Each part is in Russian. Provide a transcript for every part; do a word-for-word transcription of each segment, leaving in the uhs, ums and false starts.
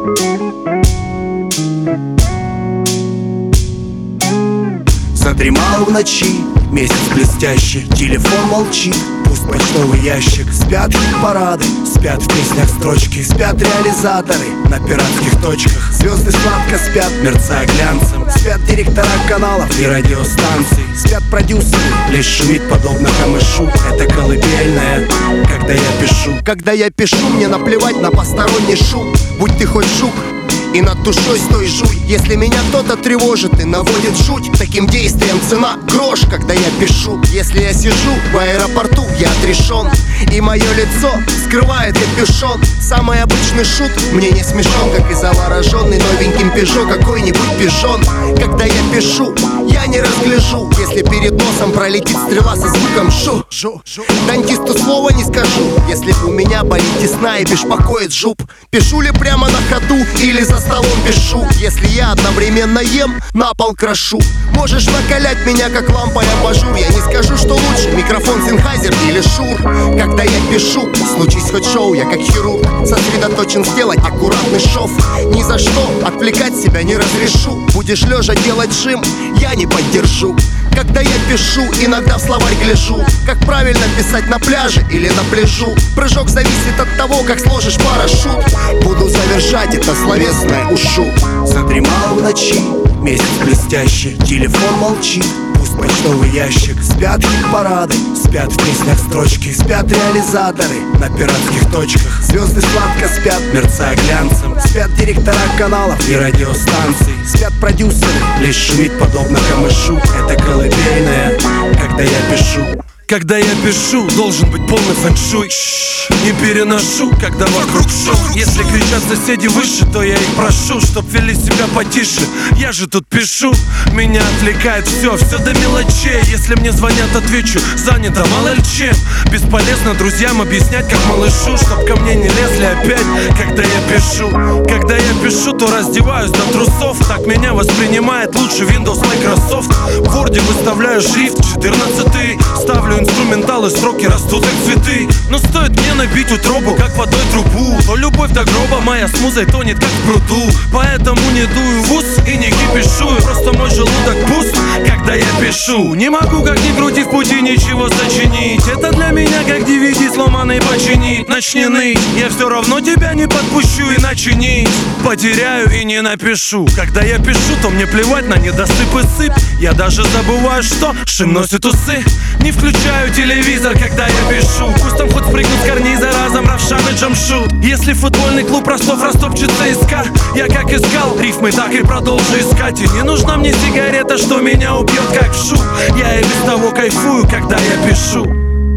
Задремал в ночи месяц блестящий, телефон молчит, пусть почтовый ящик. Спят хит-парады, спят в песнях строчки, спят реализаторы на пиратских точках. Звезды сладко спят, мерцая глянцем, спят директора каналов и радиостанций, спят продюсеры, лишь шумит подобно камышу. Это колыбельная, когда я пишу. Когда я пишу, мне наплевать на посторонний шум. Будь ты хоть жук, и над душой стой жуй. Если меня кто-то тревожит и наводит жуть, таким действием цена грош, когда я пишу. Если я сижу в аэропорту, я отрешен, и мое лицо скрывает капюшон. Самый обычный шут мне не смешон, как и завороженный новеньким Пежо какой-нибудь пижон. Когда я пишу, я не разгляжу, если перед носом пролетит стрела со звуком шу. Дантисту слова не скажу, если у меня болит десна и беспокоит жуп. Пишу ли прямо на ходу или за столом пишу? Если я одновременно ем, на пол крошу. Можешь накалять меня, как лампой абажур, я не скажу, что лучше, микрофон Sennheiser или Shure. Когда я пишу, случись хоть шоу, я как хирург сосредоточен сделать аккуратный шов. Ни за что отвлекать себя не разрешу. Будешь лежа делать жим, я не поддержу. Когда я пишу, иногда в словарь гляжу, как правильно писать на пляже или на пляжу. Прыжок зависит от того, как сложишь парашют. Буду завершать это словесное ушу. Задремал в ночи месяц блестящий, телефон молчит, пусть почтовый ящик. Спят хит-парады, спят в песнях строчки, спят реализаторы на пиратских точках. Звезды сладко спят, мерцая глянцем, спят директора каналов и радиостанций, спят продюсеры, лишь шумит подобно камышу. Это колыбельная, когда я пишу. Когда я пишу, должен быть полный фэншуй. Не переношу, когда вокруг шум. Если кричат соседи выше, то я их прошу, чтоб вели себя потише. Я же тут пишу, меня отвлекает все, все до мелочей. Если мне звонят, отвечу, занято мало ли чем. Бесполезно друзьям объяснять, как малышу, чтоб ко мне не лезли опять, когда я пишу. Когда я пишу, то раздеваюсь до трусов. Так меня воспринимает лучше Windows, Microsoft. В Word выставляю шрифт четырнадцатый, ставлю инструменталы, строки растут как цветы. Но стоит мне набить утробу, как водой трубу, то любовь до гроба моя с музой тонет, как в пруду. Поэтому не дую в ус и не кипишую, просто мой желудок пуст, когда я пишу. Не могу, как ни крути, в пути ничего сочинить. Это для меня как ди ви ди сломанный починить. Начни ныть, я все равно тебя не подпущу, иначе нить потеряю и не напишу. Когда я пишу, то мне плевать на недосып и сыпь. Я даже забываю, что шим носит усы. Не включаю телевизор, когда я пишу. Пусть там хоть спрыгнут с карниза разом Равшан и Джамшут. Если футбольный клуб Ростов растопчет ЦСКА, я как искал рифмы, так и продолжу искать. И не нужна мне сигарета, что меня убьет как в шут. Я и без того кайфую, когда я пишу.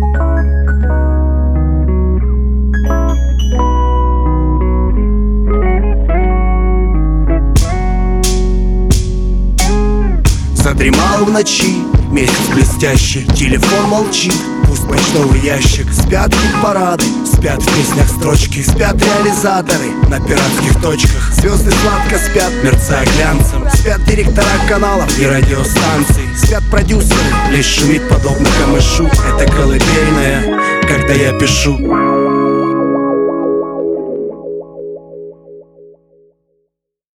Задремал в ночи месяц блестящий, телефон молчит, пусть почтовый ящик. Спят хит-парады, спят в песнях строчки, спят реализаторы на пиратских точках. Звезды сладко спят, мерцая глянцем, спят директора каналов и радиостанций, спят продюсеры, лишь шумит подобно камышу. Это колыбельная, когда я пишу.